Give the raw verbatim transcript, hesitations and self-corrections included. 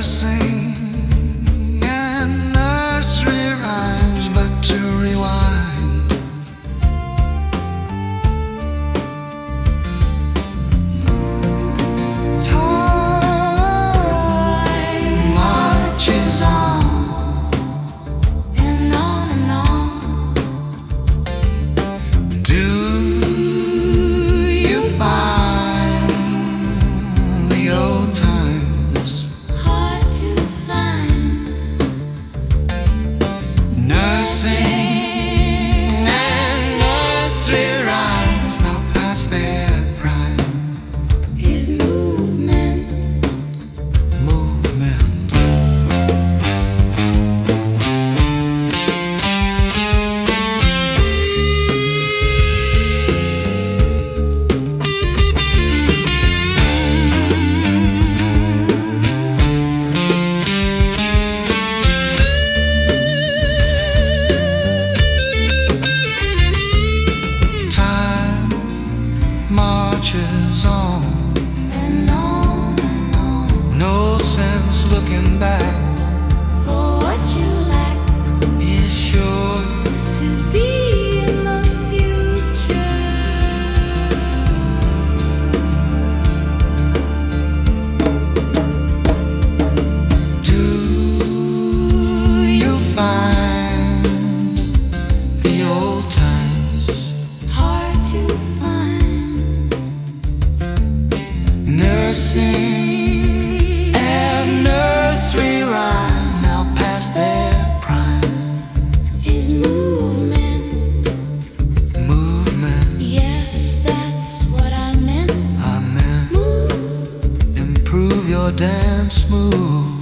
nursing and nursery rhymes, but to rewind, time marches on and on and on. Do you find the old times Hard to find. nursing and nursery rhymes now past their prime? Is movement. Movement. Time marches on, And on and on. no sense looking back. For what you lack Is sure to be in the future. do you find the old times Hard to find. nursing and nursery rhymes now past their prime? Is movement. Movement, Yes, that's what I meant. I meant Move. improve your dance move.